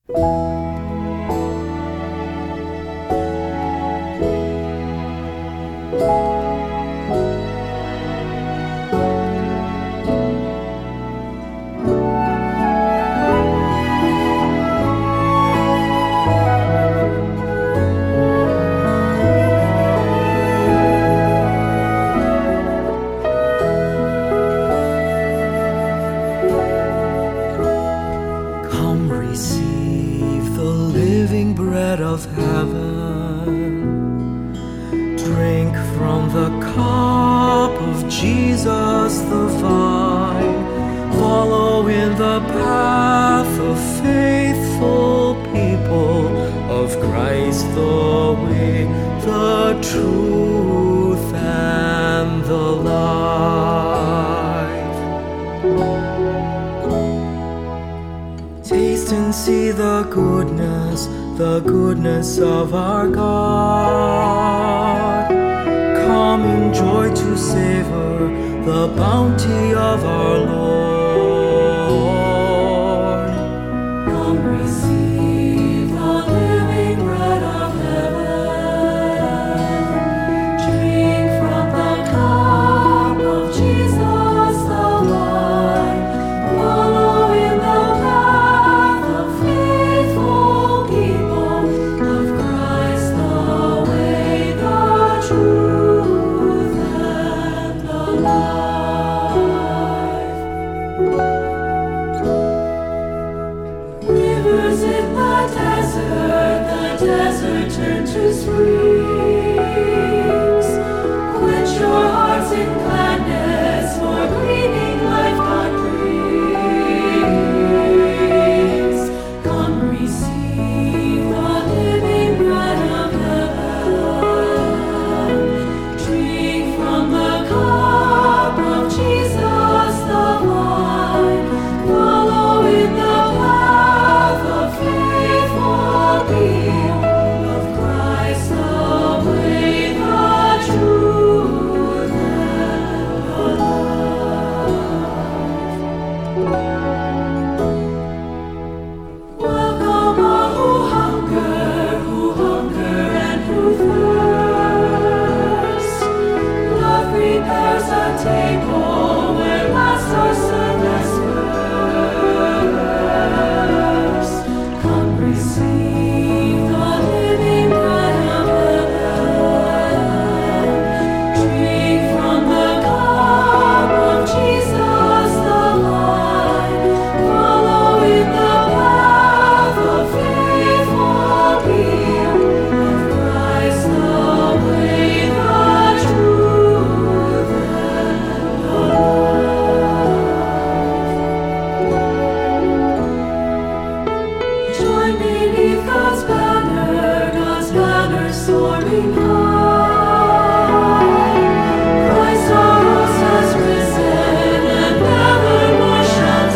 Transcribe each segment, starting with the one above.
Come receive the living bread of heaven. Drink from the cup of Jesus the vine. Follow in the path of faithful people, of Christ the way, the truth, and the life. Taste and see the goodness of our God. Come in joy to savor the bounty of our Lord. Come receive the living bread of heaven. Drink from the cup of Jesus the vine. Follow in the path of faithful people, of Christ the way, the truth, and the life. Rivers in the desert turn to springs. Quench your hearts in gladness, for gleaning life God brings. Come receive the living bread of heaven. Drink from the cup of Jesus the vine. Follow in the path of faithful people, of Christ the way, the truth, and the life. Welcome all who hunger and who thirst. Love prepares a table where last are served as first. Come receive the living bread of heaven. Drink from the cup of Jesus the vine. Follow in the path of faithful people, of Christ the way, the truth, and the life. Join beneath God's banner soaring high. Christ our host has risen and nevermore shall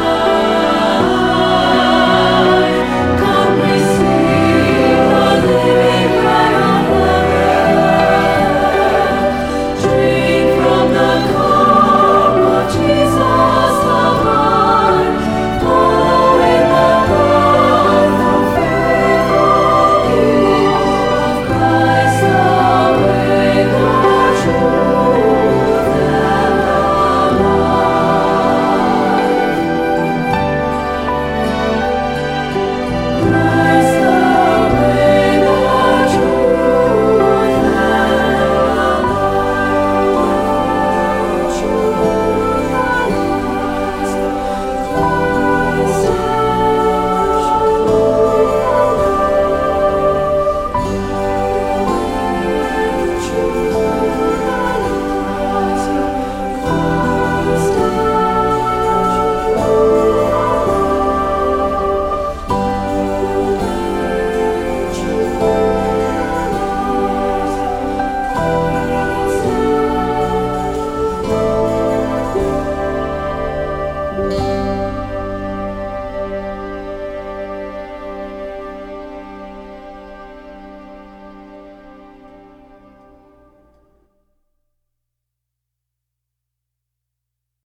die. Come receive the living bread of heaven. Drink from the cup of Jesus the vine. Follow in the path of faithful people, of Christ the way, the truth, and the life. Christ the way, the truth, and the life. Christ